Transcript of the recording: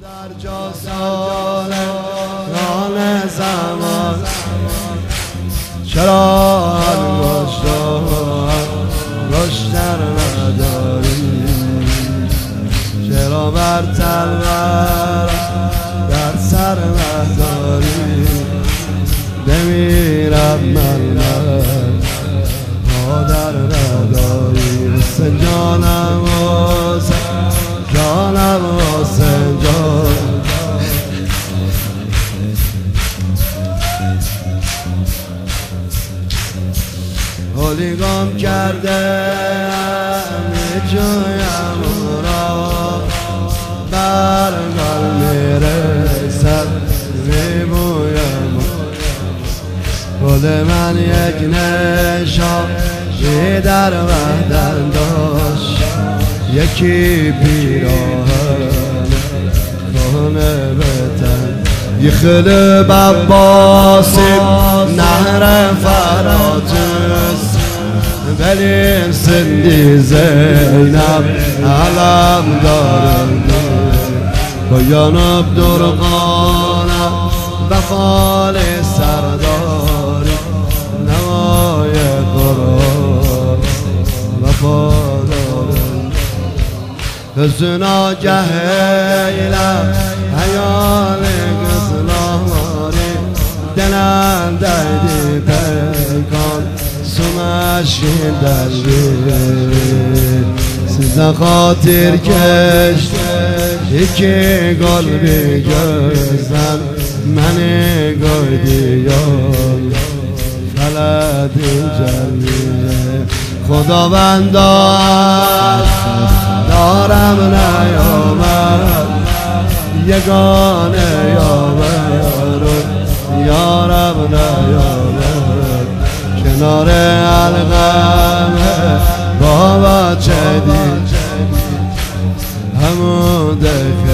در جاسالان زمان چرا انگشتر نداری؟ چرا بر تلور در سر نداری؟ بمیرم من مادر نداری. حسین جانم حسین جانم حسین جان، حالیگام کرده میجویم را برگل میرسد میبویم. خود من یک نشانی در وحدن داشت، یکی پیراهن خانه بتن یه خیلی بباسی نهر فراتوس ولی سندی زینب علم دارم پایانب درقانم بخال سرداری نمای قرآن وفادارم. حسنا جهیلم حیال گزلاری دلم دیدی پیکان سمشین دلویر سیزن خاطر کشت یکی گل بگذن منی گویدی یال فلدی جلیه. خداوندا دارم نیامد یگانه یاورد یارم نیامد کنار علقم بابا چه دید همون دفعه